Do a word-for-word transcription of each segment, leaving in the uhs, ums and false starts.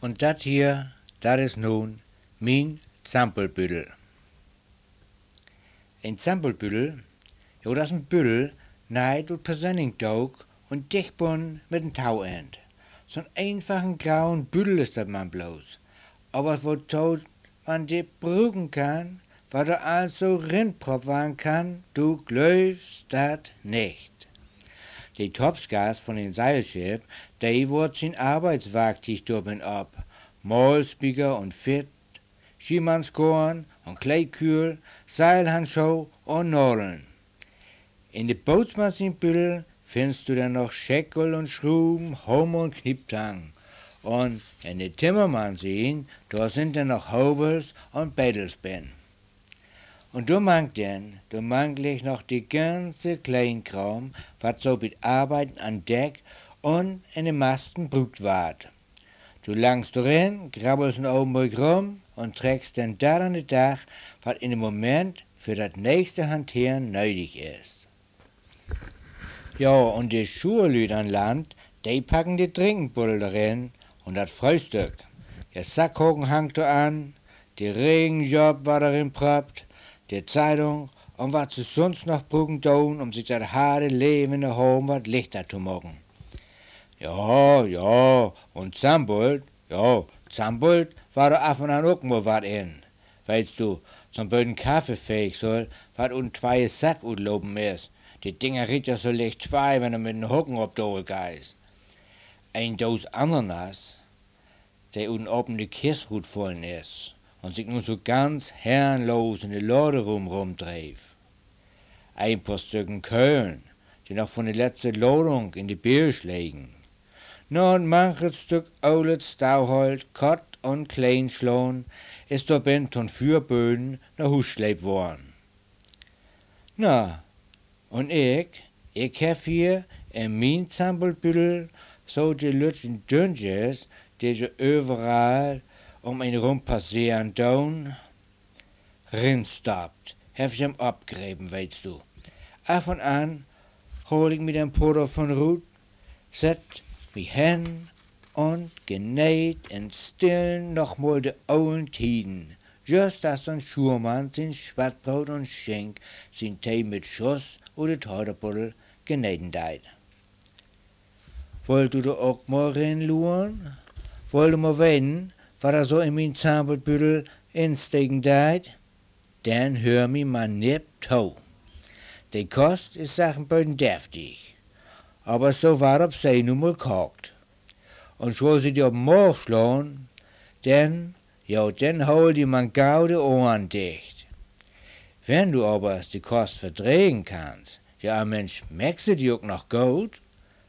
Und dat hier, dat is nun mein Zampelbüttel. Ein Zampelbüttel, jo, das ist ein Büttel, nahe durch Persönningstag und dichtbun mit einem Tauend. So'n einfachen grauen Büttel ist das man bloß. Aber wozu man die brauchen kann, was da alles so rinprop waren kann, du glaubst dat nicht. Die Topsgas von den Seilschiff, die wird sein Arbeitswerkzeug doben ab. Maulspieger und Fit, Schiemannskorn und Kleikühl, Seilhandschuh und Nadeln. In de Bootsmaschienbüttel findest du dann noch Scheckel und Schruben, Homme und Knieptang. Und in de Timmermannsien, da sind dann noch Hobels und Bedelspin. Und du mangt denn, du manglich noch die ganze Kleinkram, was so mit Arbeiten an Deck und in den Masten brugt ward. Du langst drin, grabbelst in Augenblick rum und trägst dann da an den Dach, was in dem Moment für das nächste Hantieren nötig ist. Ja, und die Schurlüd an Land, die packen die Trinkbuddel darin und das Frühstück. Der Sackhocken hangt da an, die Regenjob war darin prappt, die Zeitung und was sie sonst noch brauchen tun, um sich das harte Leben in der Home was lichter zu machen. Ja, ja, und Zambult, ja, Zambult war da af und an auch mal wat in. Weißt du, zum Böden Kaffee fähig soll, wat und zwei Sack utloben is. Die Dinger riecht ja so leicht zwei, wenn er mit den Hocken ob der geist. Ein Dos Ananas, der unten oben die Kissrut vollen is und sich nun so ganz herrenlos in die Lade rum rumdreif. Ein paar Stücken Köln, die noch von der letzten Ladung in die Birsch legen. Na, und manches Stück oules Stauholz, Kott und klein schlohn, ist da bint von Fürböden nach Hus schleip worden. Na, und ich, ich hab hier in mein Zampelbüttel so die lütschen Dünches, die so überall um ihn rum passieren tun, rinstoppt, hab ich ihm abgräben, weißt du. Af und an hol ich mir den Puder von Ruth, set wie hin und genäht in stillen noch mal de ollen Tiden, just als ein Schurmann sein Schwattbrot und Schenk, sein Tee mit Schuss oder Tortebuddel genähten deit. Wollt du da auch mal reinluren? Wollt du mal wetten, was er so in mein Zampelbüttel instegen deit? Dann hör mi mal nipp to. Die Kost ist sachen beiden deftig, aber so war ob sei nun mal kocht. Und schwo sie dir auf den Morg schlagen, denn, ja, denn hol die man gau de Ohren dicht. Wenn du aber die Kost verdrehen kannst, ja, Mensch, merkst du die auch noch gut?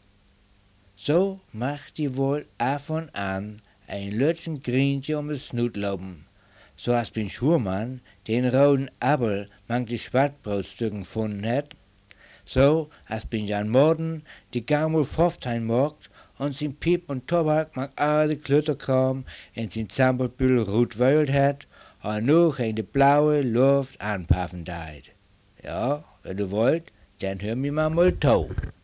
So macht die wohl af und an ein lütschen Grientje um den Snut loben. So als bin Schurmann den roten Appel mang die Schwattbrotstücken gefunden hat. So als bin Jan Morden die Gaumel Pfofftein mogt und sin Piep und Tobak mang alle Klötterkram in sin Zampelbüttel rot wölt hat und noch in die blaue Luft anpaffen deit. Ja, wenn du wollt, dann hör mi mal mal to.